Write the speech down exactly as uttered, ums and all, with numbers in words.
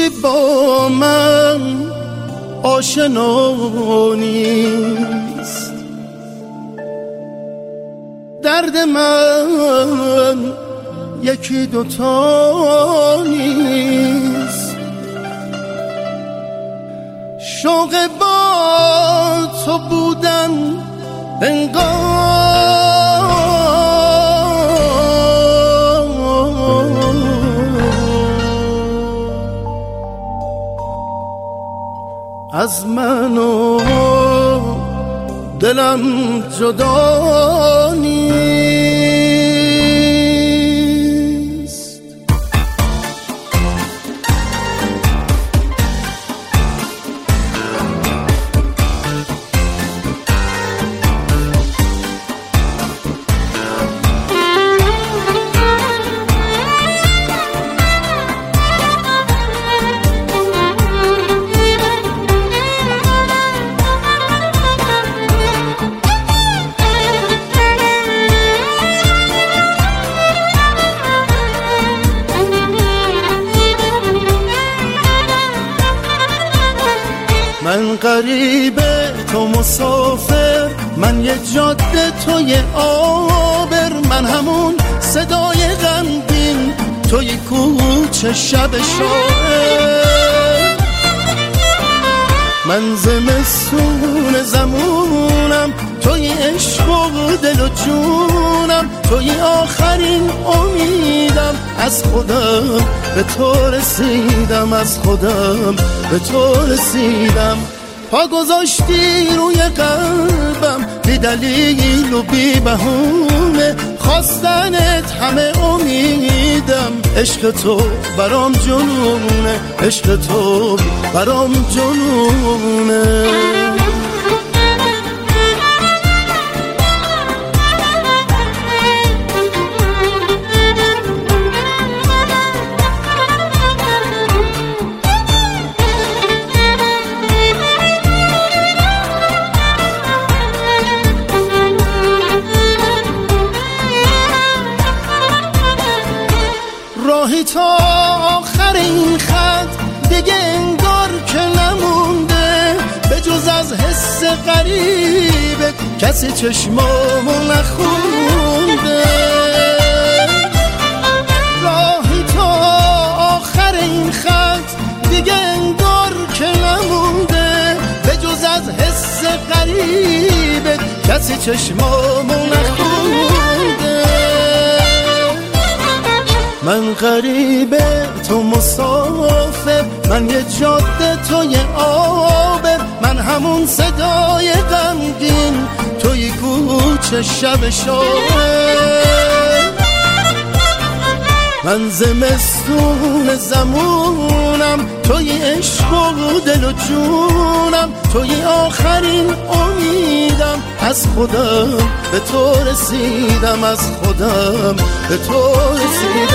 چیزی با من آشنا نیست، درد من یکی دوتا نیست، شوق با تو بودن انگار از من و دلم جدا نیست. من غریب تو مسافر، من یه جاده تو یه آبر، من همون صدای غمگین تو یه کوچه شب شاعر، من زمستون زمونم توی عشق و دل و جونم، توی آخرین امیدم، از خودم به تو رسیدم، از خودم به تو رسیدم. پا گذاشتی روی قلبم بی دلیل و بی بهونه، خواستنت همه امیدم، عشق تو برام جنونه، عشق تو برام جنونه. راهی تا آخر این خط دیگه انگار که نمونده، به جز از حس غریبه کسی چشمامو نخونده. راهی تا آخر این خط دیگه انگار که نمونده، به جز از حس غریبه کسی چشمامو نخونده. من غریب تو مسافر، من یه جاده تو یه آبر، من همون صدای غمگین توی کوچه شب شاعر، من زمستون زمونم توی عشق و دل و جونم، توی آخرین امیدم، از خودم به تو رسیدم، از خودم به تو رسیدم.